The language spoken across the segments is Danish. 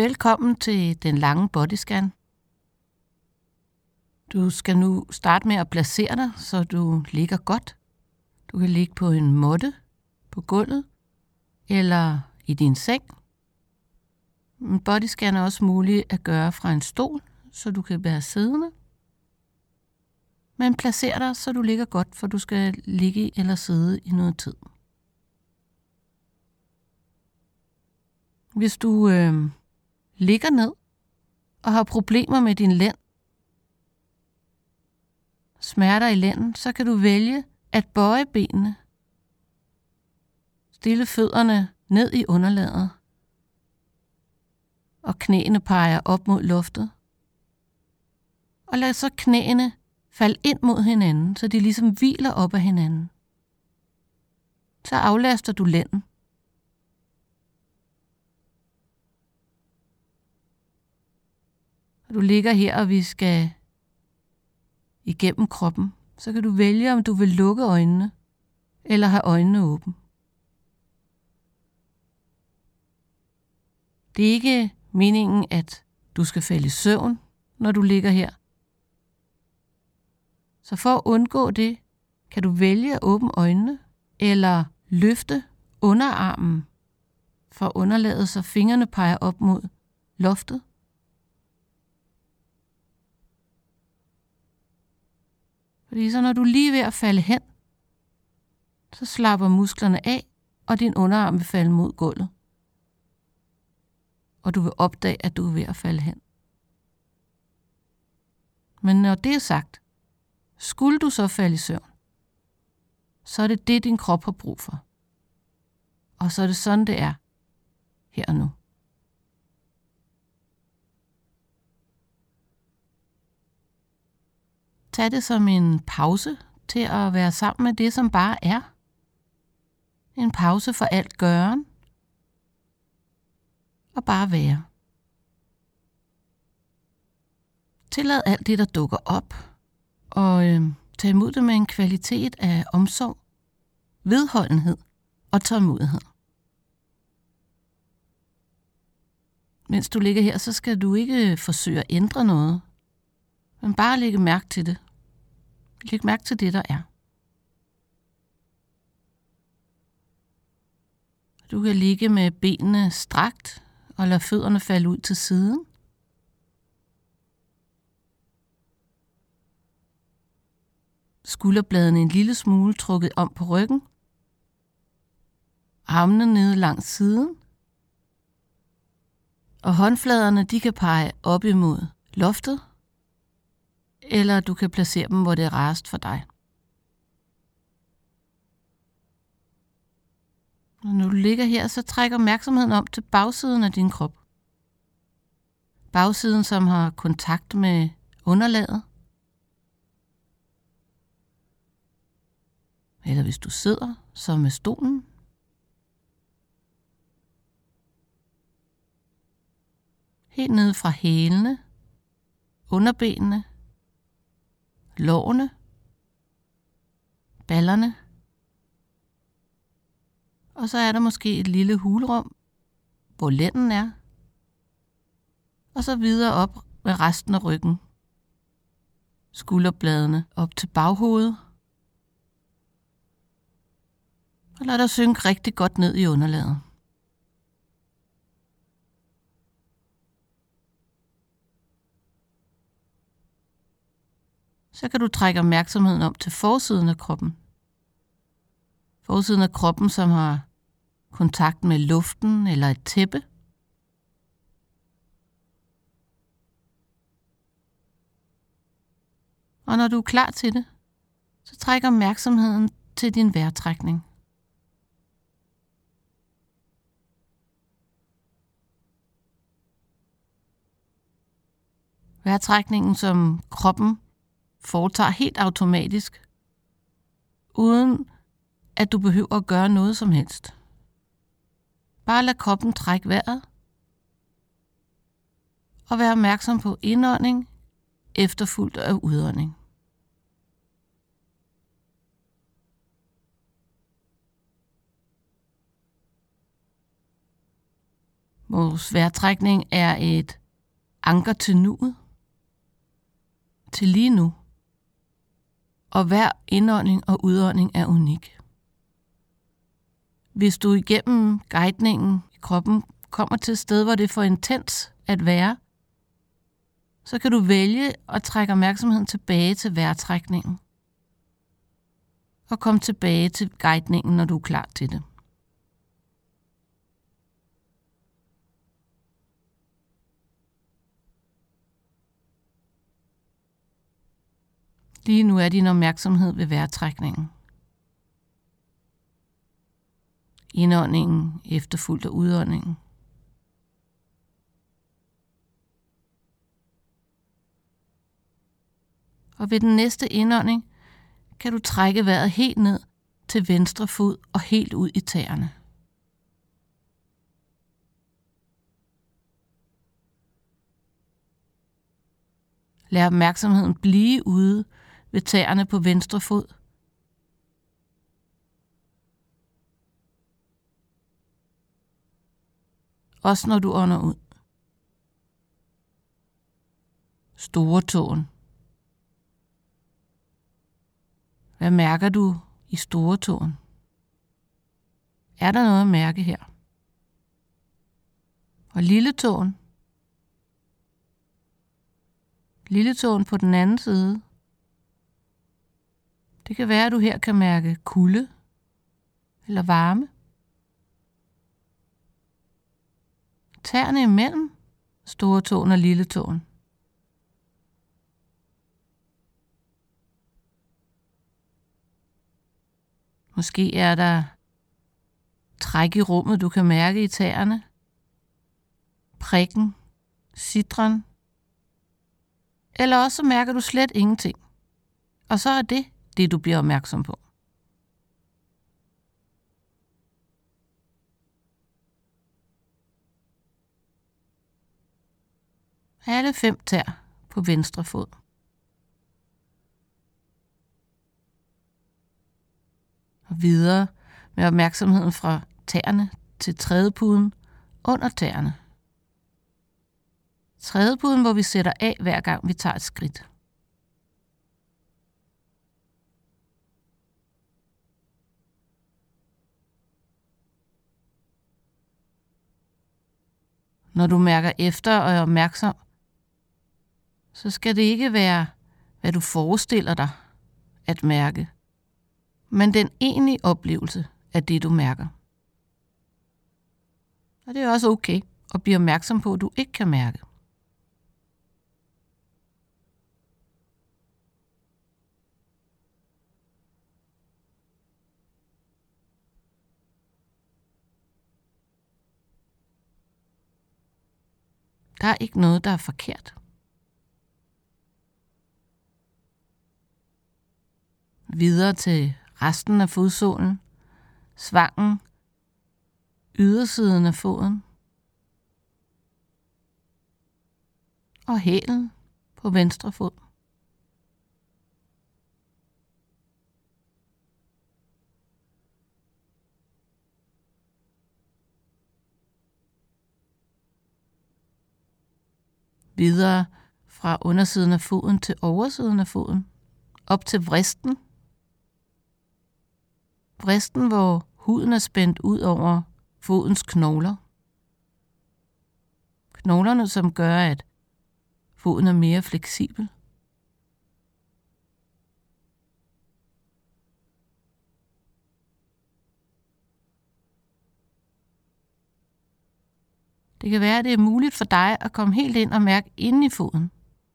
Velkommen til den lange bodyscan. Du skal nu starte med at placere dig, så du ligger godt. Du kan ligge på en måtte på gulvet eller i din seng. En bodyscan er også muligt at gøre fra en stol, så du kan være siddende. Men placer dig, så du ligger godt, for du skal ligge eller sidde i noget tid. Hvis du ligger ned og har problemer med din lænd, smerter i lænden, så kan du vælge at bøje benene. Stille fødderne ned i underlaget, og knæene peger op mod loftet. Og lad så knæene falde ind mod hinanden, så de ligesom hviler op af hinanden. Så aflaster du lænden. Når du ligger her, og vi skal igennem kroppen, så kan du vælge, om du vil lukke øjnene, eller have øjnene åbne. Det er ikke meningen, at du skal falde i søvn, når du ligger her. Så for at undgå det, kan du vælge at åbne øjnene, eller løfte underarmen fra underlaget, så fingrene peger op mod loftet. Fordi så når du er lige ved at falde hen, så slapper musklerne af, og din underarm vil falde mod gulvet. Og du vil opdage, at du er ved at falde hen. Men når det er sagt, skulle du så falde i søvn, så er det det, din krop har brug for. Og så er det sådan, det er her og nu. Tag det som en pause til at være sammen med det, som bare er. En pause for alt gøren. Og bare være. Tillad alt det, der dukker op. Og tag imod det med en kvalitet af omsorg, vedholdenhed og tålmodighed. Mens du ligger her, så skal du ikke forsøge at ændre noget, men bare lægge mærke til det. Læg mærke til det, der er. Du kan ligge med benene strakt og lade fødderne falde ud til siden. Skulderbladene en lille smule trukket om på ryggen. Armene nede langs siden. Og håndfladerne, de kan pege op imod loftet. Eller du kan placere dem, hvor det er rarest for dig. Og når du ligger her, så træk opmærksomheden om til bagsiden af din krop. Bagsiden, som har kontakt med underlaget. Eller hvis du sidder, så med stolen. Helt nede fra hælene, underbenene, lårene, ballerne. Og så er der måske et lille hulrum, hvor lænden er. Og så videre op med resten af ryggen. Skulderbladene op til baghovedet. Og lad dig synke rigtig godt ned i underlaget. Så kan du trække opmærksomheden om til forsiden af kroppen. Forsiden af kroppen, som har kontakt med luften eller et tæppe. Og når du er klar til det, så træk opmærksomheden til din vejrtrækning. Vejrtrækningen, som kroppen foretager helt automatisk, uden at du behøver at gøre noget som helst. Bare lad kroppen trække vejret, og vær opmærksom på indånding, efterfulgt af udånding. Vores vejrtrækning er et anker til nuet, til lige nu. Og hver indånding og udånding er unik. Hvis du igennem guidningen i kroppen kommer til et sted, hvor det er for intens at være, så kan du vælge at trække opmærksomheden tilbage til vejrtrækningen. Og komme tilbage til guidningen, når du er klar til det. Lige nu er din opmærksomhed ved vejrtrækningen. Indåndingen efterfulgt af udåndingen. Og ved den næste indånding kan du trække vejret helt ned til venstre fod og helt ud i tæerne. Lad opmærksomheden blive ude ved tæerne på venstre fod. Også når du ånder ud. Store tåen. Hvad mærker du i store tåen? Er der noget at mærke her? Og lille tåen? Lille tåen på den anden side. Det kan være, at du her kan mærke kulde eller varme. Tæerne imellem store tåen og lille tåen. Måske er der træk i rummet, du kan mærke i tæerne. Prikken, sidren. Eller også mærker du slet ingenting. Og så er det, du bliver opmærksom på. Alle 5 tæer på venstre fod. Og videre med opmærksomheden fra tæerne til trædepuden under tæerne. Trædepuden, hvor vi sætter af hver gang vi tager et skridt. Når du mærker efter og er opmærksom, så skal det ikke være, hvad du forestiller dig at mærke, men den egentlige oplevelse af det, du mærker. Og det er også okay at blive opmærksom på, at du ikke kan mærke. Der er ikke noget, der er forkert. Videre til resten af fodsålen, svangen, ydersiden af foden og hælen på venstre fod. Videre fra undersiden af foden til oversiden af foden, op til vristen. Vristen, hvor huden er spændt ud over fodens knogler. Knoglerne, som gør, at foden er mere fleksibel. Det kan være, at det er muligt for dig at komme helt ind og mærke inde i foden.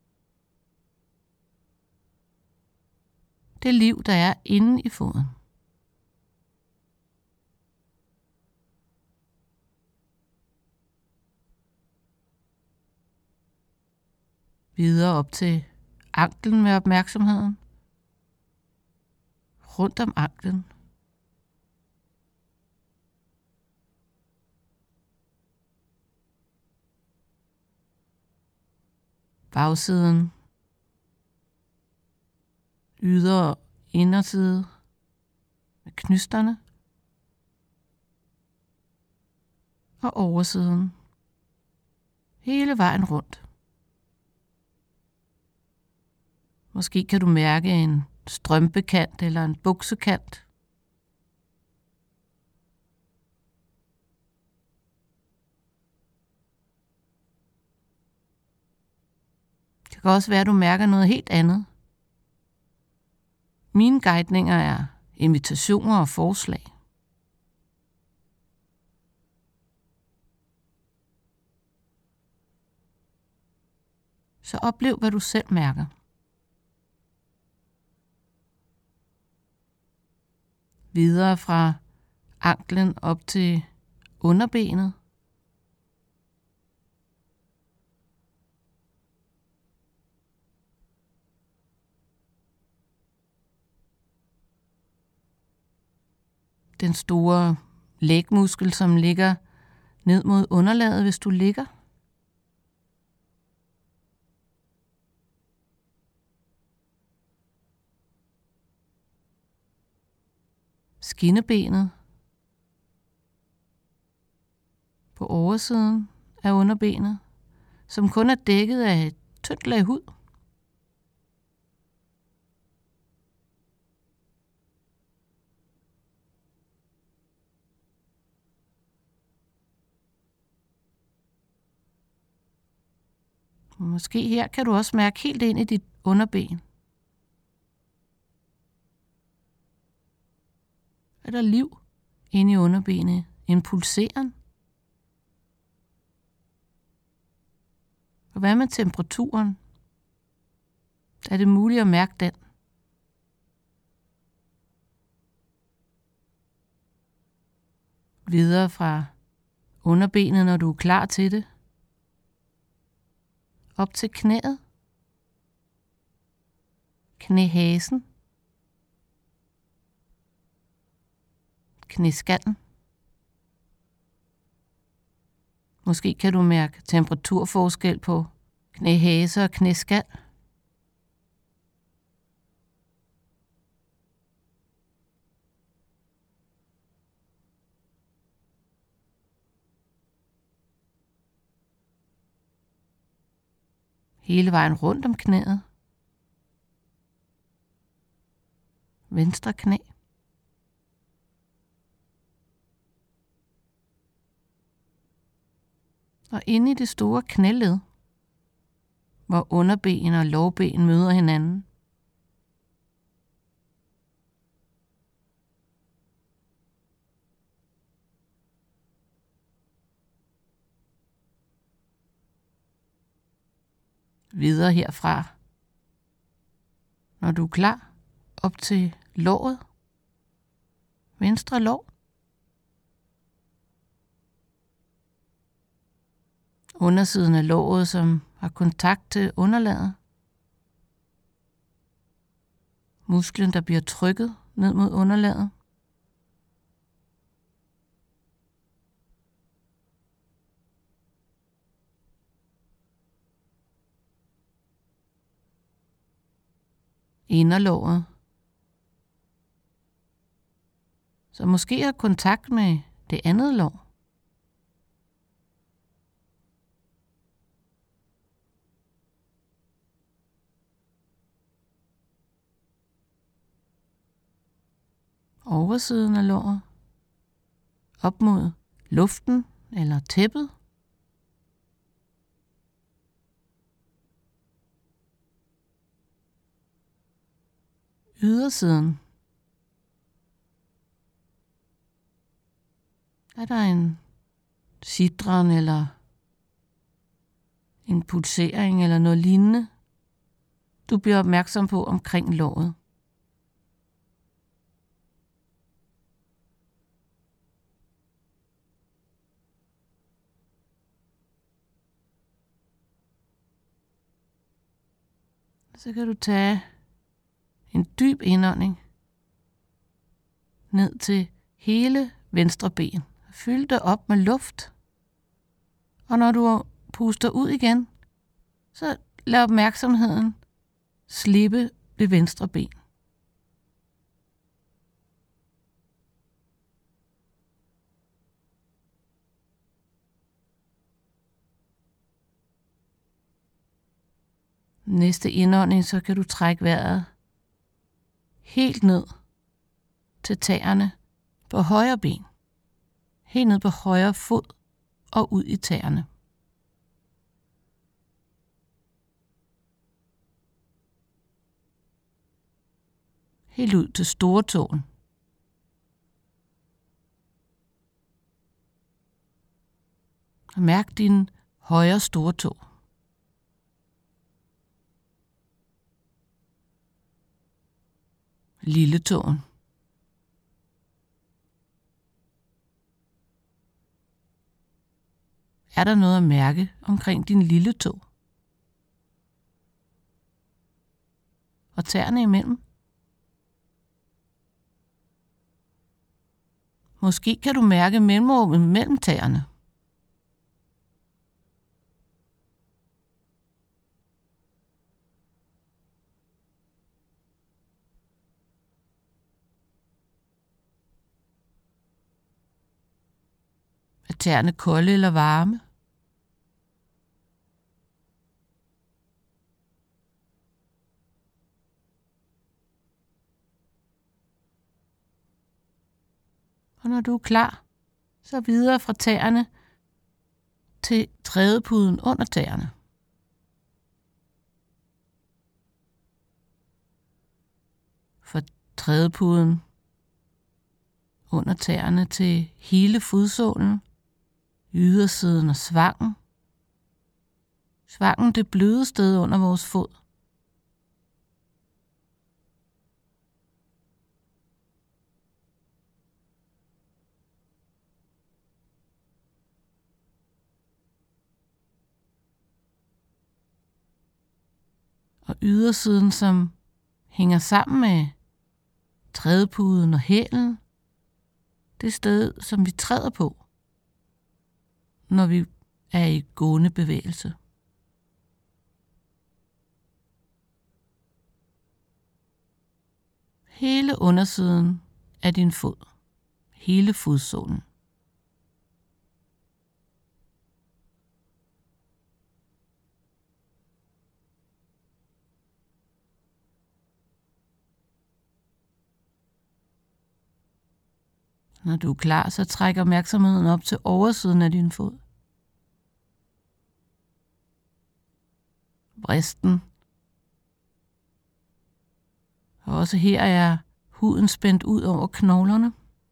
Det liv, der er inde i foden. Videre op til anklen med opmærksomheden. Rundt om anklen. Bagsiden. Yder- og inderside. Med knysterne. Og oversiden hele vejen rundt. Måske kan du mærke en strømpekant eller en buksekant. Det kan også være, at du mærker noget helt andet. Mine guidninger er invitationer og forslag. Så oplev, hvad du selv mærker. Videre fra anklen op til underbenet. Den store lægmuskel, som ligger ned mod underlaget, hvis du ligger. Skinnebenet på oversiden af underbenet, som kun er dækket af et tyndt lag hud. Måske her kan du også mærke helt ind i dit underben. Er der liv inde i underbenet? En pulseren? Og hvad med temperaturen? Er det muligt at mærke den? Videre fra underbenet, når du er klar til det. Op til knæet. Knæhasen. Knæskallen. Måske kan du mærke temperaturforskel på knæhase og knæskal. Hele vejen rundt om knæet. Venstre knæ. Og inde i det store knæled, hvor underben og lårben møder hinanden. Videre herfra, når du er klar, op til låret. Venstre lår. Undersiden af låret, som har kontakt til underlaget. Musklen, der bliver trykket ned mod underlaget. Inderlåret, så måske har kontakt med det andet lår. Oversiden af låret, op mod luften eller tæppet. Ydersiden. Er der en sidren eller en pulsering eller noget lignende, du bliver opmærksom på omkring låret? Så kan du tage en dyb indånding ned til hele venstre ben. Fyld det op med luft. Og når du puster ud igen, så lad opmærksomheden slippe det venstre ben. Næste indånding, så kan du trække vejret helt ned til tæerne på højre ben. Helt ned på højre fod og ud i tæerne. Helt ud til storetåen. Og mærk din højre storetå. Lilletåen. Er der noget at mærke omkring din lille tå? Og tæerne imellem? Måske kan du mærke mellemrummet mellem tæerne. Er tæerne kolde eller varme? Og når du er klar, så videre fra tæerne til trædepuden under tæerne. Fra trædepuden under tæerne til hele fodsålen, ydersiden og svangen. Svangen, det bløde sted under vores fod. Og ydersiden, som hænger sammen med trædepuden og hælen. Det sted, som vi træder på, når vi er i gående bevægelse. Hele undersiden af din fod. Hele fodsålen. Når du er klar, så træk opmærksomheden op til oversiden af din fod. Vristen. Og også her er huden spændt ud over knoglerne.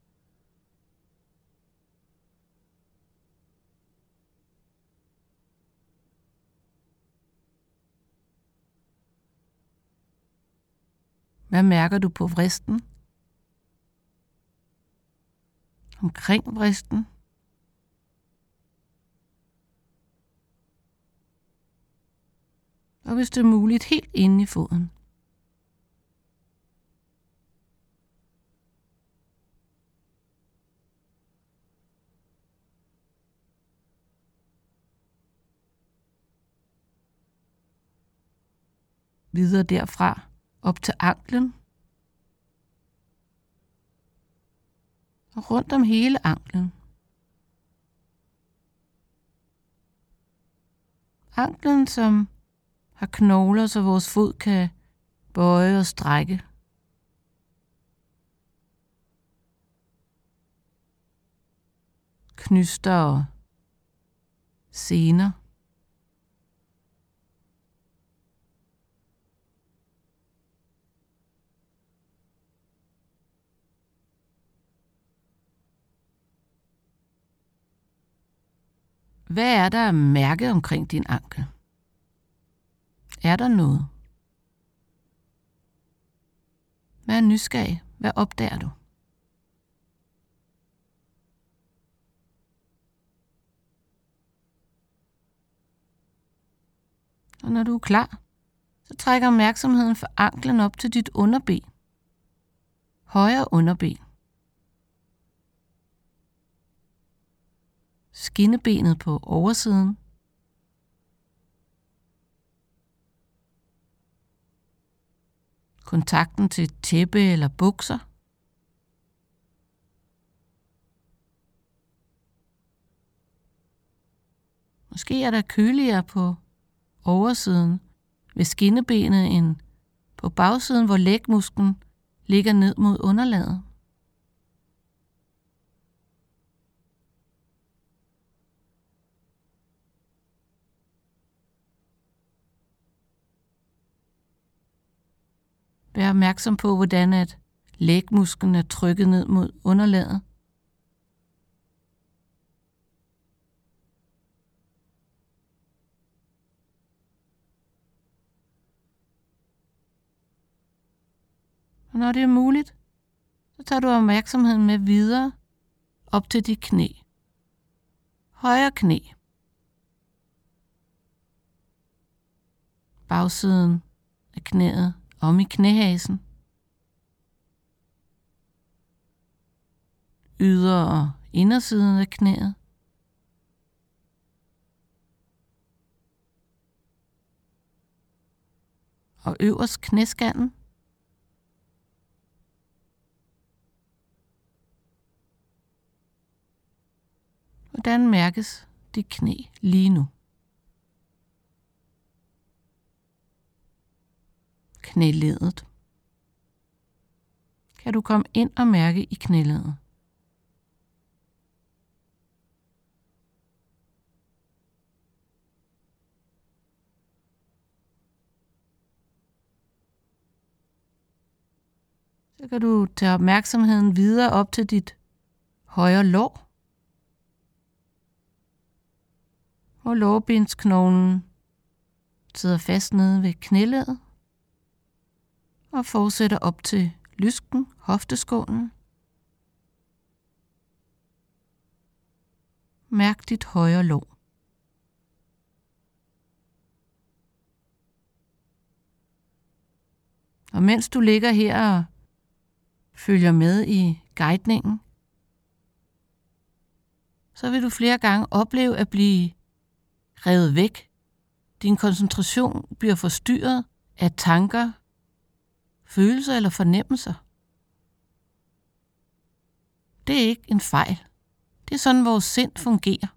Hvad mærker du på vristen? Omkring vristen. Og hvis det er muligt, helt inde i foden. Videre derfra op til anklen. Og rundt om hele anklen. Anklen, som har knogler, så vores fod kan bøje og strække. Knyster og sener. Hvad er der at mærke omkring din ankel? Er der noget? Vær nysgerrig. Hvad opdager du? Og når du er klar, så trækker opmærksomheden fra anklen op til dit underben. Højre underben. Skinnebenet på oversiden. Kontakten til et tæppe eller bukser. Måske er der køligere på oversiden ved skinnebenet end på bagsiden, hvor lægmusklen ligger ned mod underlaget. Vær opmærksom på, hvordan at lægmusklen er trykket ned mod underlaget. Og når det er muligt, så tager du opmærksomheden med videre op til dit knæ. Højre knæ. Bagsiden af knæet om i knæhasen. Yder- og indersiden af knæet. Og øverst knæskallen. Hvordan mærkes dit knæ lige nu? Knæleddet. Kan du komme ind og mærke i knæleddet? Så kan du tage opmærksomheden videre op til dit højre lår. Og lårbensknoglen sidder fast nede ved knæleddet og fortsætter op til lysken, hofteskålen. Mærk dit højre lår. Og mens du ligger her og følger med i guidningen, så vil du flere gange opleve at blive revet væk. Din koncentration bliver forstyrret af tanker, følelser eller fornemmelser. Det er ikke en fejl. Det er sådan, vores sind fungerer.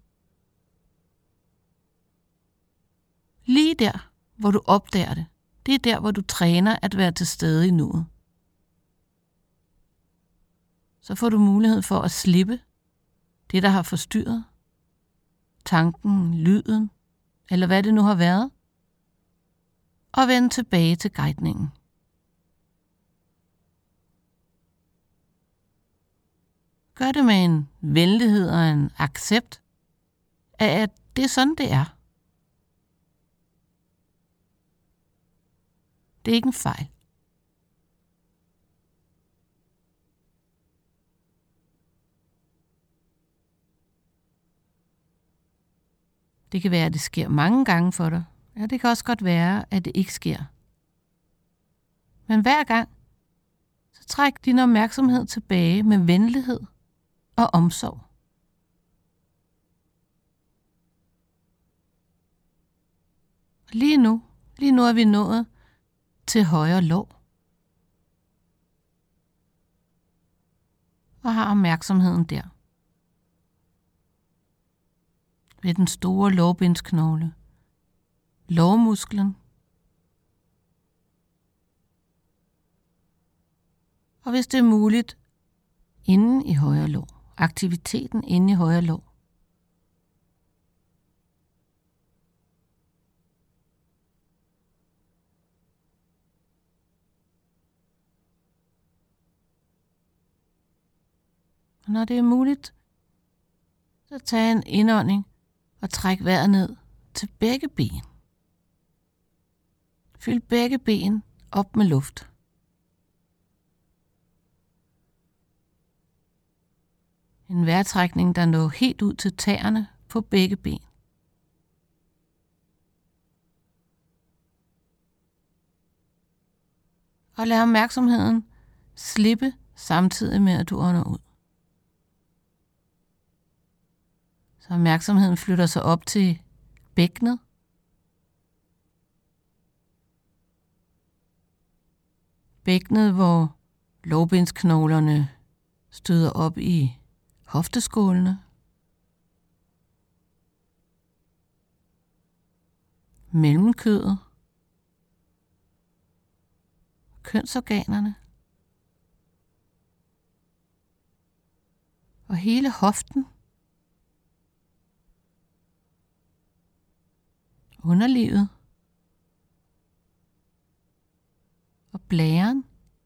Lige der, hvor du opdager det, det er der, hvor du træner at være til stede i nuet. Så får du mulighed for at slippe det, der har forstyrret, tanken, lyden, eller hvad det nu har været, og vende tilbage til guidningen. Gør det med en venlighed og en accept af, at det er sådan, det er. Det er ikke en fejl. Det kan være, at det sker mange gange for dig. Ja, det kan også godt være, at det ikke sker. Men hver gang, så træk din opmærksomhed tilbage med venlighed og omsorg. Lige nu er vi nået til højre lår. Og har opmærksomheden der. Ved den store lårbensknogle. Lårmusklen. Og hvis det er muligt, inde i højre lår. Aktiviteten inde i højre lår. Og når det er muligt, så tag en indånding og træk vejret ned til begge ben. Fyld begge ben op med luft. En vejrtrækning, der når helt ud til tæerne på begge ben. Og lad opmærksomheden slippe samtidig med, at du ånder ud. Så opmærksomheden flytter sig op til bækkenet. Bækkenet, hvor lårbensknoglerne støder op i hofteskålene. Mellemkødet. kønsorganerne og hele hoften, underlivet og blæren.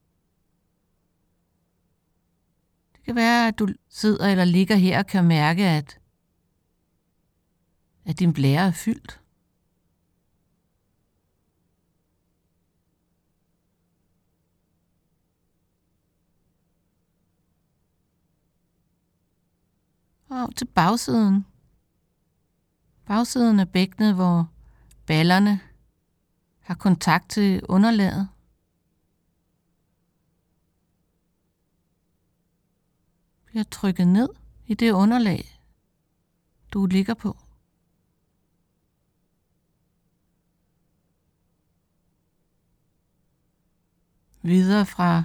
Det kan være, at du sidder eller ligger her og kan mærke, at din blære er fyldt. Og til bagsiden. Bagsiden af bækkenet, hvor ballerne har kontakt til underlaget. Bliver trykket ned i det underlag, du ligger på. Videre fra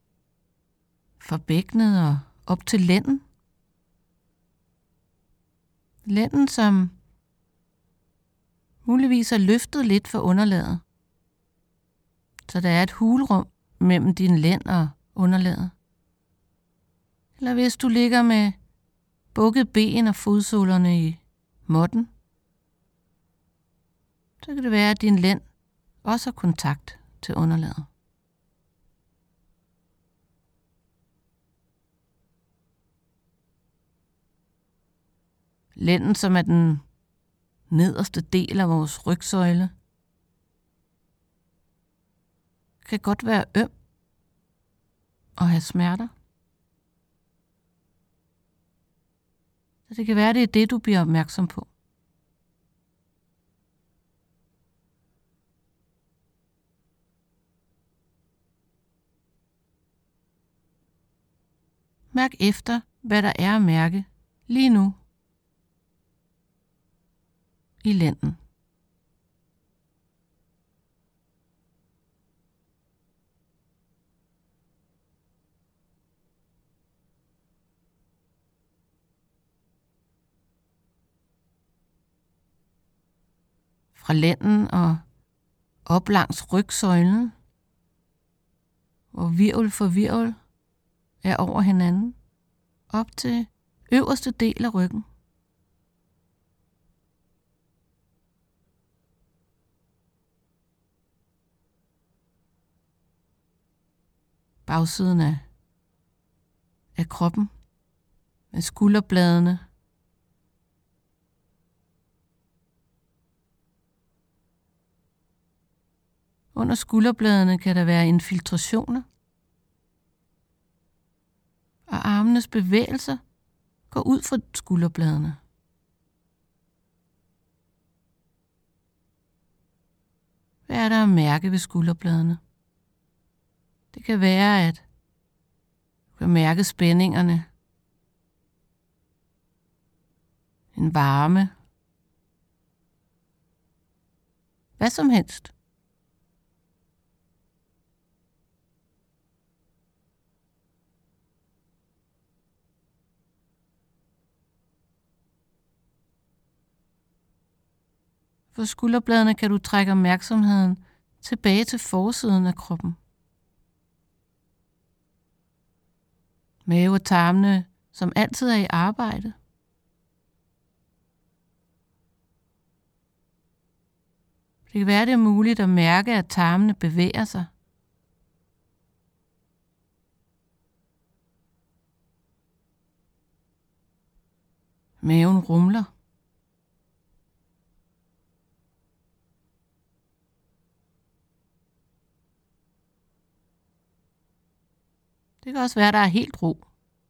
bækkenet og op til lænden. Lænden, som muligvis er løftet lidt fra underlaget. Så der er et hulrum mellem din lænd og underlaget. Eller hvis du ligger med bukket ben og fodsålerne i måtten, så kan det være, at din lænd også har kontakt til underlaget. Lænden, som er den nederste del af vores rygsøjle, kan godt være øm og have smerter. Så det kan være, det er det, du bliver opmærksom på. Mærk efter, hvad der er at mærke lige nu i lænden. Fra lænden og op langs rygsøjlen, hvor hvirvel for hvirvel er over hinanden, op til øverste del af ryggen. Bagsiden af kroppen med skulderbladene. Under skulderbladene kan der være infiltrationer, og armenes bevægelser går ud fra skulderbladene. Hvad er der at mærke ved skulderbladene? Det kan være, at du kan mærke spændingerne, en varme, hvad som helst. For skulderbladene kan du trække opmærksomheden tilbage til forsiden af kroppen. Mave og tarmene, som altid er i arbejde. Det kan være, det er muligt at mærke, at tarmene bevæger sig. Maven rumler. Det kan også være, der er helt ro.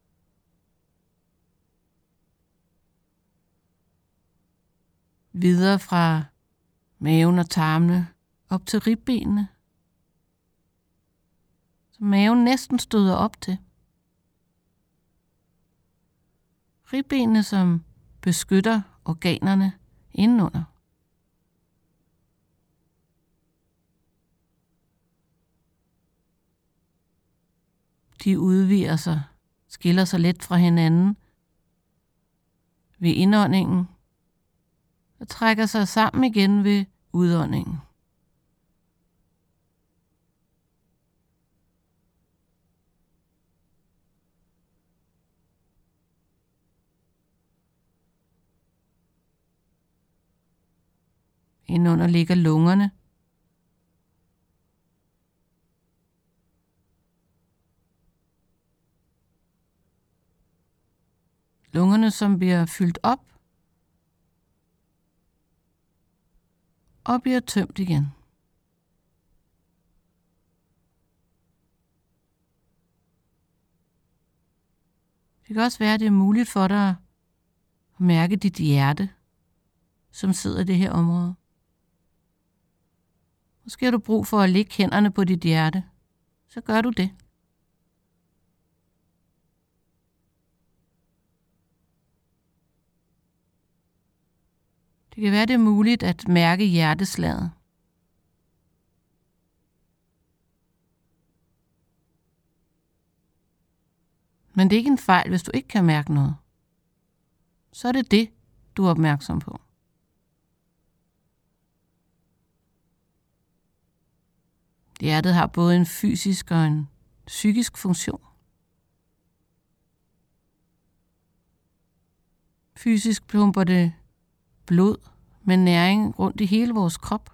Videre fra maven og tarmene op til ribbenene, så maven næsten støder op til. Ribbenene, som beskytter organerne indenunder. De udvider sig, skiller sig lidt fra hinanden ved indåndingen og trækker sig sammen igen ved udåndingen. Indenunder ligger lungerne. Lungerne, som bliver fyldt op og bliver tømt igen. Det kan også være, at det er muligt for dig at mærke dit hjerte, som sidder i det her område. Måske har du brug for at lægge hænderne på dit hjerte. Så gør du det. Det kan være, det er muligt at mærke hjerteslaget. Men det er ikke en fejl, hvis du ikke kan mærke noget. Så er det det, du er opmærksom på. Hjertet har både en fysisk og en psykisk funktion. Fysisk pumper det blod med næring rundt i hele vores krop.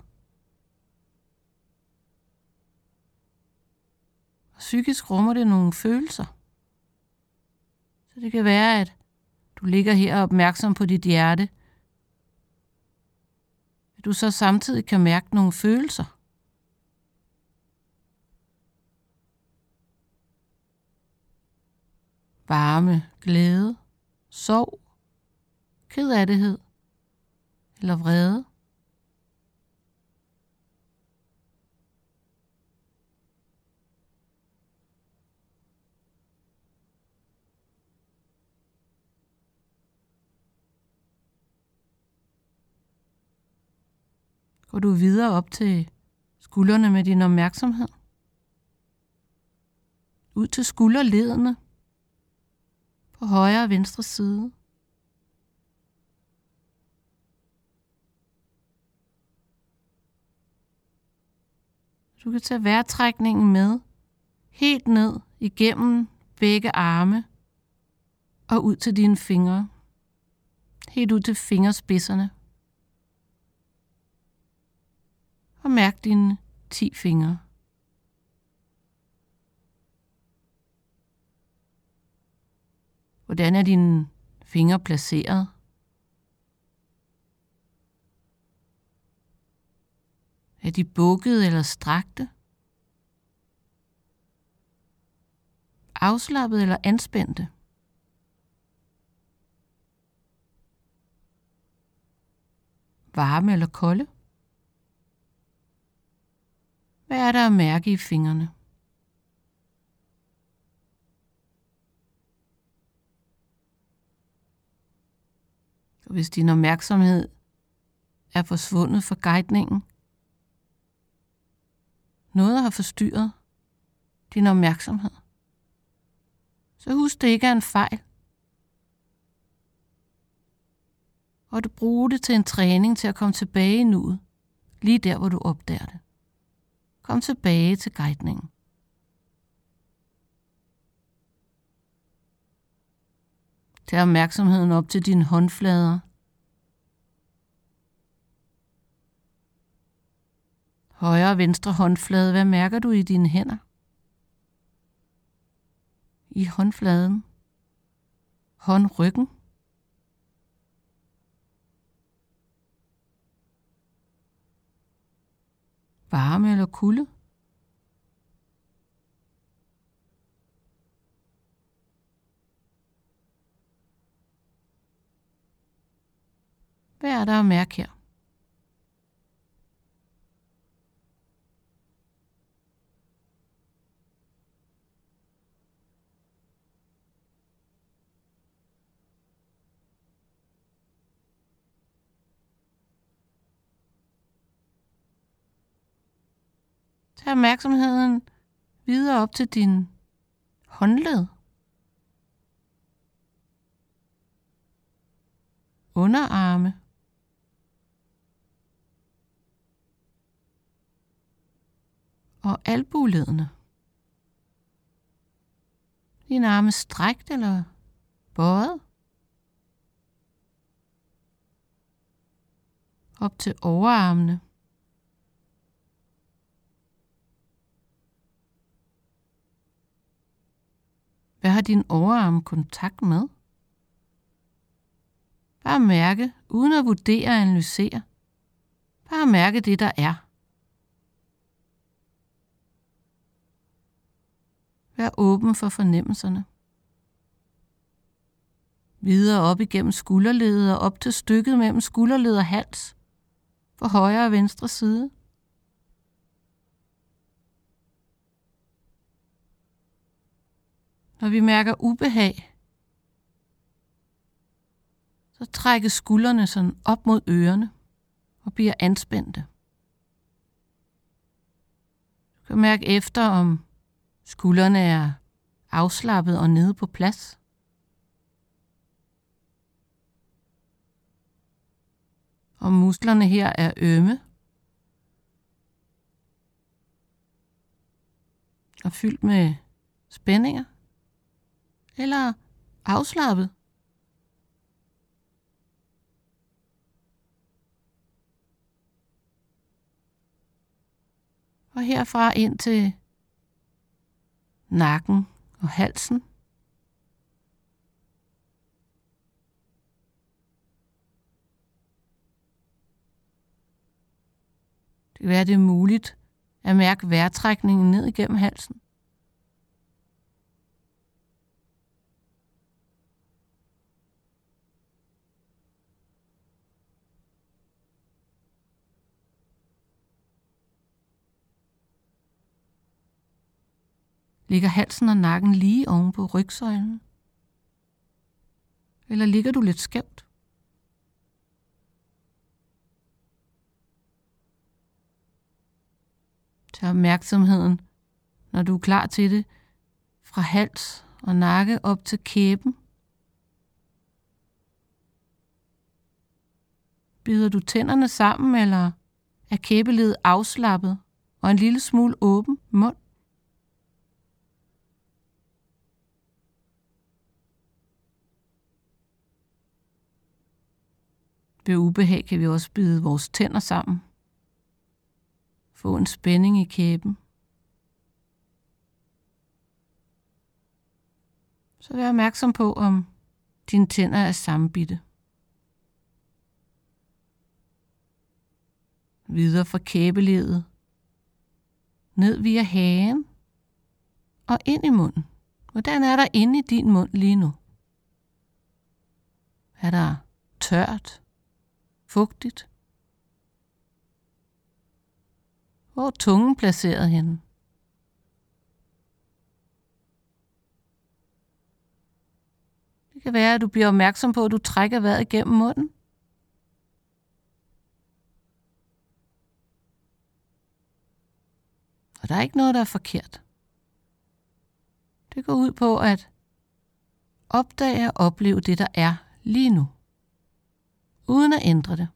Og psykisk rummer det nogle følelser. Så det kan være, at du ligger her og er opmærksom på dit hjerte. At du så samtidig kan mærke nogle følelser. Varme, glæde, sorg, kedsomhed eller vrede. Går du videre op til skuldrene med din opmærksomhed. Ud til skulderledene på højre og venstre side. Du kan tage vejrtrækningen med helt ned igennem begge arme og ud til dine fingre. Helt ud til fingerspidserne. Og mærk dine 10 fingre. Hvordan er dine fingre placeret? Er de bukkede eller strakte? Afslappet eller anspændte? Varme eller kolde? Hvad er der at mærke i fingrene? Og hvis din opmærksomhed er forsvundet fra guidningen, noget har forstyrret din opmærksomhed, så husk, det ikke er en fejl. Og du bruger det til en træning til at komme tilbage i nuet, lige der, hvor du opdager det. Kom tilbage til guidningen. Tag opmærksomheden op til dine håndflader. Højre og venstre håndflade. Hvad mærker du i dine hænder? I håndfladen. Håndryggen. Varme eller kulde? Hvad er der at mærke her? Tag opmærksomheden videre op til din håndled. Underarme. Og albueledene. Dine arme strækt eller bøjet. op til overarmene. Hvad har din overarm kontakt med? Bare mærke, uden at vurdere og analysere. Bare mærke det, der er. Vær åben for fornemmelserne. Videre op igennem skulderledet og op til stykket mellem skulderled og hals, på højre og venstre side. Når vi mærker ubehag, så trækkes skuldrene sådan op mod ørerne og bliver anspændte. Du kan mærke efter, om skuldrene er afslappet og nede på plads. Om musklerne her er ømme og fyldt med spændinger, eller afslappet. Og herfra ind til nakken og halsen. Det kan være, det er muligt at mærke vejrtrækningen ned igennem halsen. Ligger halsen og nakken lige oven på rygsøjlen? Eller ligger du lidt skævt? Tag opmærksomheden, når du er klar til det, fra hals og nakke op til kæben. Bider du tænderne sammen, eller er kæbeledet afslappet og en lille smule åben mund? Ved ubehag kan vi også bide vores tænder sammen. Få en spænding i kæben. Så vær opmærksom på, om dine tænder er sammenbidte. Videre fra kæbeledet, ned via hagen og ind i munden. Hvordan er der inde i din mund lige nu? Er der tørt? Fugtigt? Hvor er tungen placeret henne? Det kan være, at du bliver opmærksom på, at du trækker vejret igennem munden. Og der er ikke noget, der er forkert. Det går ud på at opdage og opleve det, der er lige nu, uden at ændre det.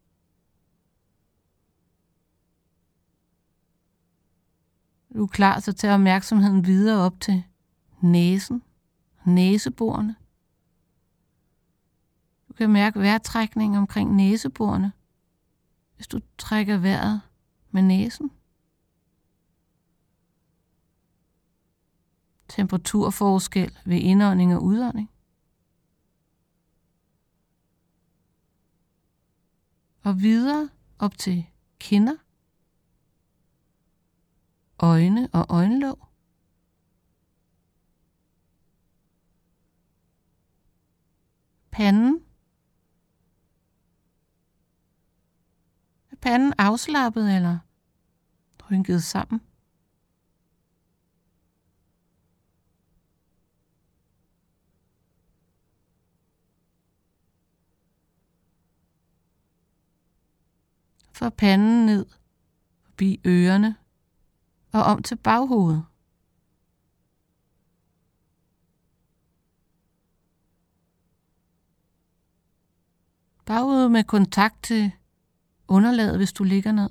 Du er klar, så tager opmærksomheden videre op til næsen, næseborene. Du kan mærke vejrtrækningen omkring næseborene, hvis du trækker vejret med næsen. Temperaturforskel ved indånding og udånding. Og videre op til kinder, øjne og øjenlåg. Panden. Er panden afslappet eller rynket sammen? Fra panden ned, forbi ørerne og om til baghovedet. Baghovedet med kontakt til underlaget, hvis du ligger ned.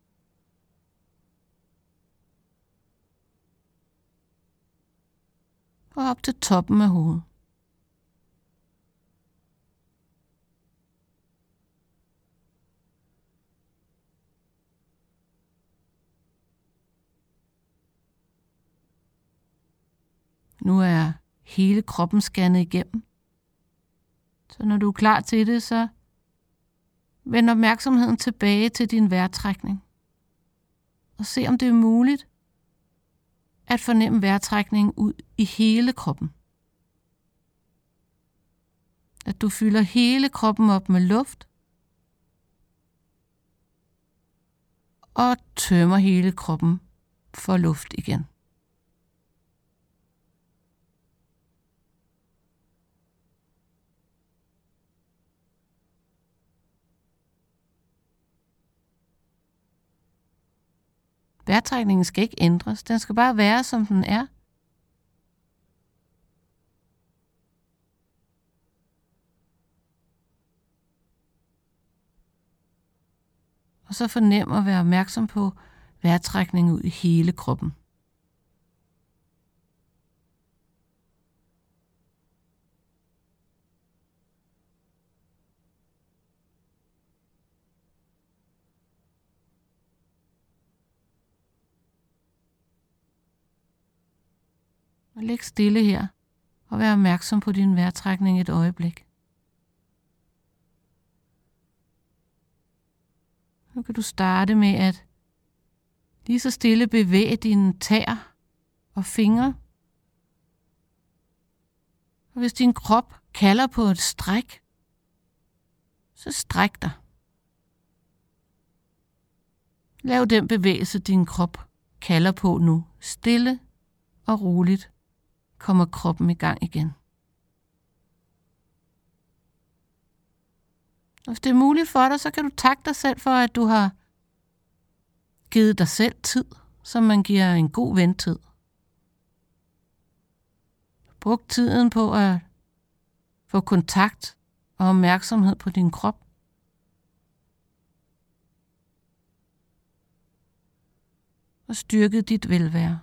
Og op til toppen af hovedet. Nu er hele kroppen scannet igennem. Så når du er klar til det, så vend opmærksomheden tilbage til din vejrtrækning. Og se om det er muligt at fornemme vejrtrækningen ud i hele kroppen. At du fylder hele kroppen op med luft, og tømmer hele kroppen for luft igen. Vejrtrækningen skal ikke ændres, den skal bare være, som den er. Og så fornem at være opmærksom på vejrtrækningen ud i hele kroppen. Og ligg stille her, og vær opmærksom på din vejrtrækning et øjeblik. Nu kan du starte med at lige så stille bevæge dine tæer og fingre. Og hvis din krop kalder på et stræk, så stræk dig. Lav den bevægelse, din krop kalder på nu. Stille og roligt kommer kroppen i gang igen. Og hvis det er muligt for dig, så kan du takke dig selv for, at du har givet dig selv tid, som man giver en god ven tid. Brug tiden på at få kontakt og opmærksomhed på din krop. Og styrke dit velvære.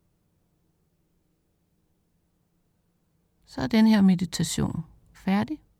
Så er den her meditation færdig.